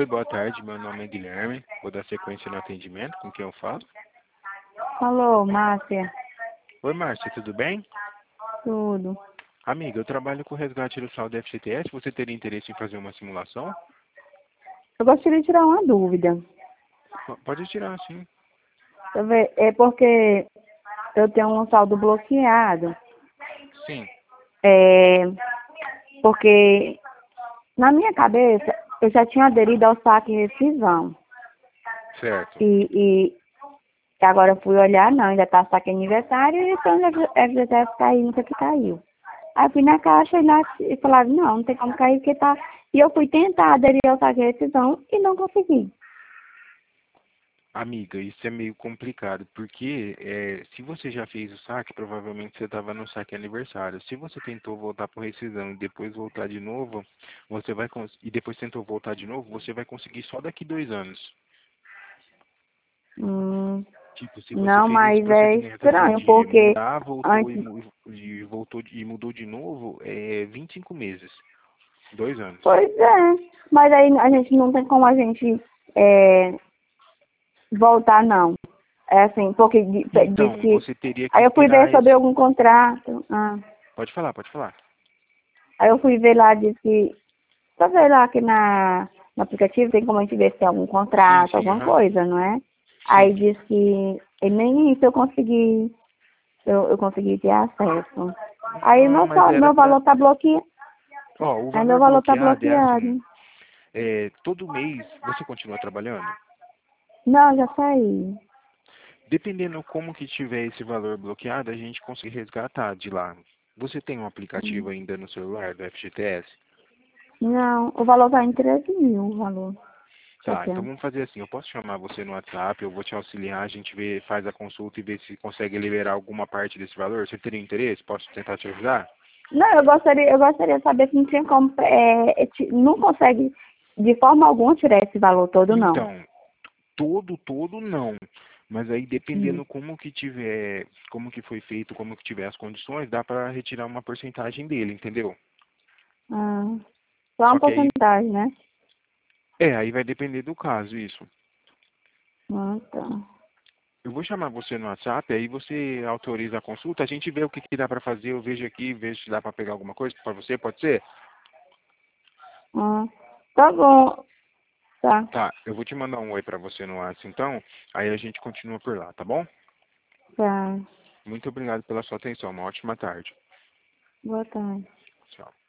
Oi, boa tarde. Meu nome é Guilherme. Vou dar sequência no atendimento. Com quem eu falo? Alô, Márcia. Oi, Márcia, tudo bem? Tudo. Amiga, eu trabalho com o resgate do saldo FGTS. Você teria interesse em fazer uma simulação? Eu gostaria de tirar uma dúvida. Pode tirar, sim. Deixa eu ver, é porque eu tenho um saldo bloqueado. Sim, É, porque na minha cabeça eu já tinha aderido ao saque e rescisão. certo. E agora eu fui olhar, não, ainda tá saque aniversário e então o FGTS caiu, não sei o que caiu. Aí eu fui na caixa e lá e falaram, não tem como cair porque tá. E eu fui tentar aderir ao saque e rescisão e não consegui. Amiga, isso é meio complicado, porque se você já fez o saque, provavelmente você estava no saque aniversário. Se você tentou voltar para rescisão e depois voltar de novo, você vai e depois tentou voltar de novo, você vai conseguir só daqui 2 anos. Hum, Tipo, se você não, fez esse mas é procedimento assim estranho, de porque mudar, voltou antes. e voltou e mudou de novo, é 25 meses, 2 anos. Pois é, mas aí a gente não tem como a gente é, voltar, não. É assim, porque diz Então, que. você teria que Aí eu fui ver esperar sobre esse. algum contrato. Pode falar, pode falar. Aí eu fui ver lá, diz que. Só ver lá que no aplicativo tem como a gente ver se tem algum Sim, contrato, sim, alguma aham. coisa, não é? Sim. Aí diz que e nem isso eu consegui, eu consegui ter acesso. Aí Ah, mas era meu pra. valor tá bloqueado. Ó, o Aí meu valor valor tá bloqueado é bloqueado. assim. Todo mês você continua trabalhando? Não, já saí. Dependendo como que tiver esse valor bloqueado, a gente consegue resgatar de lá. Você tem um aplicativo ainda no celular do FGTS? Não, o valor tá em 13 mil, o valor que eu Tá, então tenho. vamos fazer assim, eu posso chamar você no WhatsApp, eu vou te auxiliar, a gente faz a consulta e vê se consegue liberar alguma parte desse valor. Você teria interesse? Posso tentar te ajudar? Não, eu gostaria de saber se não tinha como, não consegue de forma alguma tirar esse valor todo, não. Então, todo não. Mas aí Hum. dependendo como que tiver, como que foi feito, como que tiver as condições, dá para retirar uma porcentagem dele, entendeu? Ah, só Só uma que aí, porcentagem, né? aí vai depender do caso, isso. Ah, tá. Eu vou chamar você no WhatsApp, aí você autoriza a consulta, a gente vê o que que dá para fazer, eu vejo aqui, vejo se dá para pegar alguma coisa para você, pode ser? Ah, tá bom, tá. Tá, eu vou te mandar um oi para você no WhatsApp então, aí a gente continua por lá, tá bom? Tá. Muito obrigado pela sua atenção, uma ótima tarde. Boa tarde. Tchau.